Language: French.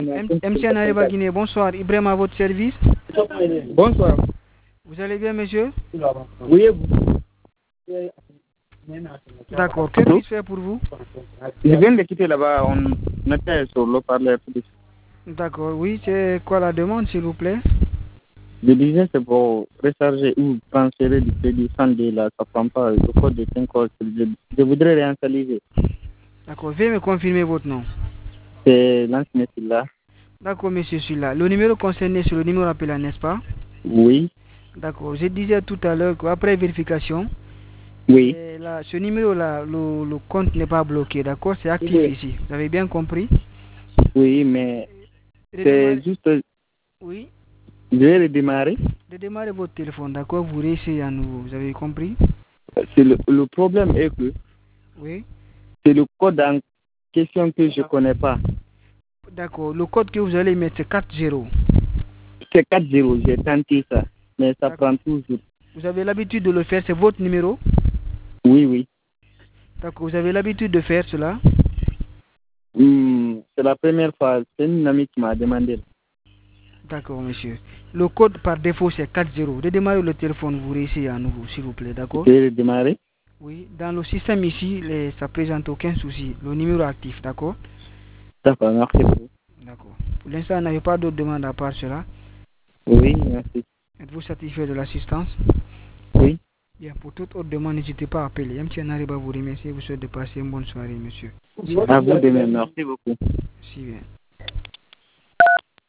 MTN Arriva Guinée, bonsoir. Ibrahim à votre service. Bonsoir. Vous allez bien, monsieur? Oui. D'accord. Que puis-je faire pour vous? Je viens de quitter là-bas. On était sur le parleur. D'accord. Oui, c'est quoi la demande, s'il vous plaît? Le business, c'est pour recharger ou transférer du crédit sans délai. Là, ça prend pas. Le code est encore. Je voudrais réinstaliser. D'accord. Veuillez me confirmer votre nom. C'est l'ancien là. D'accord, monsieur, celui-là. Le numéro concerné, c'est le numéro appelé, n'est-ce pas? Oui. D'accord. Je disais tout à l'heure qu'après vérification, Oui. Là, ce numéro-là, le compte n'est pas bloqué, d'accord? C'est actif ici. Vous avez bien compris? Oui, mais c'est juste. Oui. Je vais redémarrer. Redémarrez votre téléphone, d'accord? Vous réessayez à nouveau. Vous avez compris? Le problème est que oui. C'est le code en question que je ne connais pas. D'accord. Le code que vous allez mettre, c'est 40. C'est 40, j'ai tenté ça, mais ça prend toujours. Vous avez l'habitude de le faire, c'est votre numéro? Oui, oui. D'accord. Vous avez l'habitude de faire cela? C'est la première fois, c'est une amie qui m'a demandé. D'accord, monsieur. Le code par défaut, c'est 40. Redémarrez le téléphone, vous réessayez à nouveau, s'il vous plaît, d'accord? Je vais redémarrer. Oui, dans le système ici, ça ne présente aucun souci. Le numéro est actif, d'accord? D'accord, merci beaucoup. D'accord. Pour l'instant, vous n'avez pas d'autres demandes à part cela? Oui, merci. Êtes-vous satisfait de l'assistance? Oui. Bien, pour toute autre demande, n'hésitez pas à appeler. MTN Arriva vous remercie et vous souhaite de passer une bonne soirée, monsieur. À vous de même, merci beaucoup. Si bien.